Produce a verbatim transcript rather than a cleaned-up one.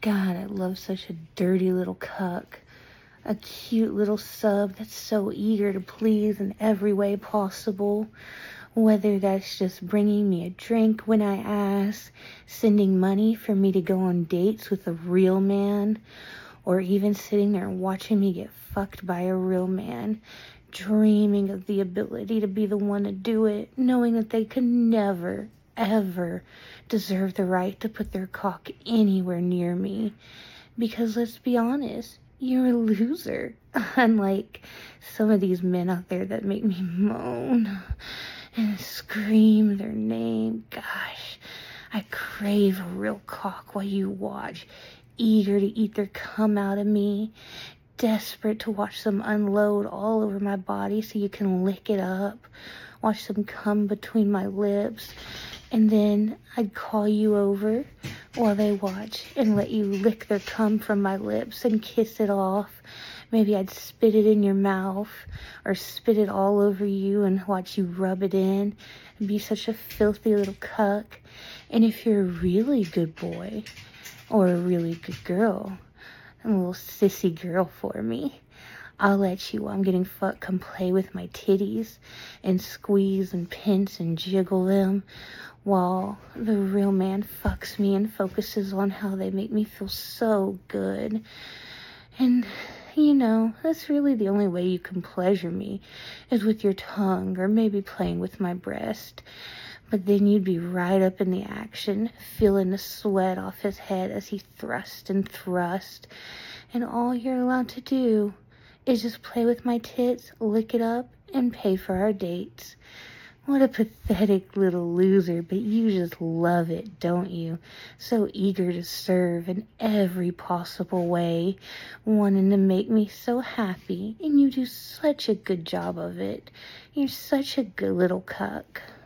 God, I love such a dirty little cuck. A cute little sub that's so eager to please in every way possible. Whether that's just bringing me a drink when I ask, sending money for me to go on dates with a real man, or even sitting there watching me get fucked by a real man, dreaming of the ability to be the one to do it, knowing that they could never, ever deserve the right to put their cock anywhere near me. Because let's be honest, you're a loser. Unlike some of these men out there that make me moan and scream their name. Gosh, I crave a real cock while you watch, eager to eat their cum out of me, desperate to watch them unload all over my body so you can lick it up, watch them come between my lips, and then I'd call you over while they watch and let you lick their cum from my lips and kiss it off. Maybe I'd spit it in your mouth or spit it all over you and watch you rub it in and be such a filthy little cuck. And if you're a really good boy or a really good girl, a little sissy girl for me, I'll let you, while I'm getting fucked, come play with my titties and squeeze and pinch and jiggle them while the real man fucks me and focuses on how they make me feel so good. And, you know, that's really the only way you can pleasure me, is with your tongue or maybe playing with my breast. But then you'd be right up in the action, feeling the sweat off his head as he thrust and thrust. And all you're allowed to do is just play with my tits, lick it up, and pay for our dates. What a pathetic little loser, but you just love it, don't you? So eager to serve in every possible way, wanting to make me so happy, and you do such a good job of it. You're such a good little cuck.